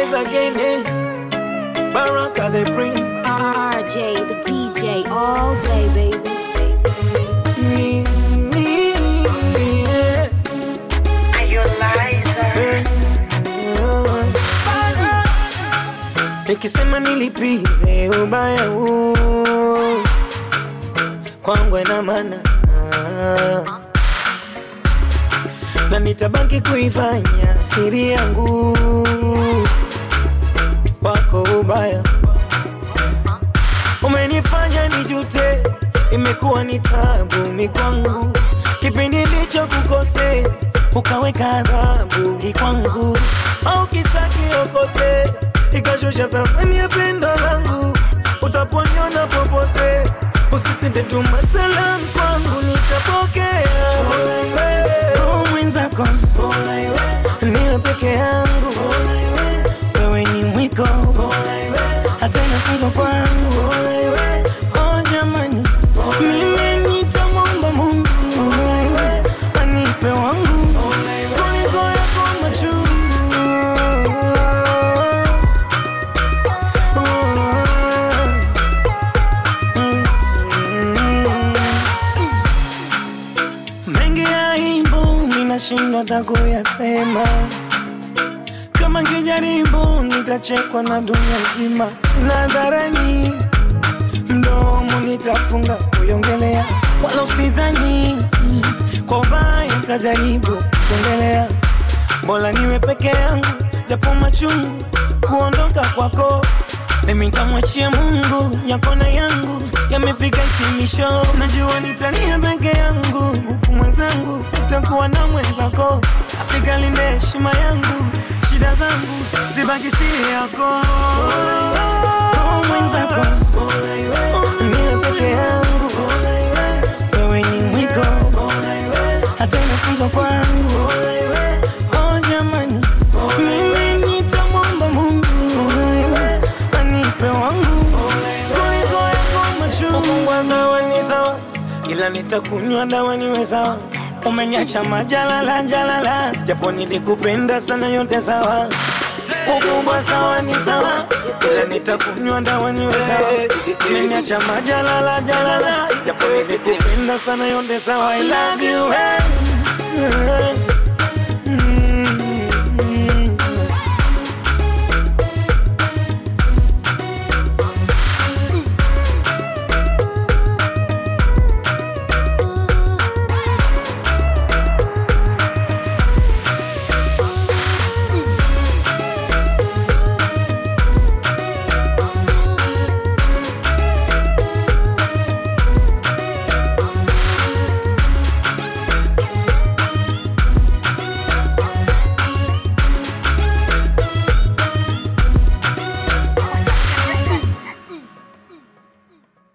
Once again, Baraka the Prince, RJ the DJ all day, baby. Are you liar? Nikisema nilipize ubaya huu kwangu ina maana, na nitabaki kuifanya siri yangu wako ubaya. Umenifanya nijute, imekuwa ni tabu mikwangu. Kipindi ndicho kukose, ukaweka adhabu kwangu. Au kisaki okote, ikashusha thamani ya pendo langu. Utaponiona popote, usisite tuma salamu kwangu, nitapokea. Mwenzako niwe peke yangu, wewe ni mwiko, hata inafunzwa kwangu. Oh jamani, mimi nitamwomba Mungu anipe wangu kuliko yako machungu. Mengi ya himbo ninashindwa hata kuyasema. Kama nikijaribu nitachekwa na dunia nzima. Nadharani mdomo nitafunga kuiongelea, wala usidhani kwa ubaya nitajaribu kuongelea. Bora niwe peke yangu, japo machungu kuondoka kwako. Mimi nitamwachia Mungu, yako na yangu yamefika hitimisho. Najua nitania peke yangu, huku mwenzangu utakuwa na mwenzako. Asikalinde heshima yangu, shida zangu zibaki siri yako. Mwenzako niwe peke yangu, wewe ni mwiko, hata inafunzwa kwangu. Oh jamani, mimi nitamwomba Mungu anipe wangu kuliko yako machungu. Sawa ni sawa, ila nitakunywa dawa niwe sawa. Umeniacha majalala, japo nilikupenda sana, yote sawa. Ukubwa sawa ni sawa, ila nitakunywa dawa niwe sawa. Umeniacha majalala, japo nilikupenda sana, yote sawa. I love you.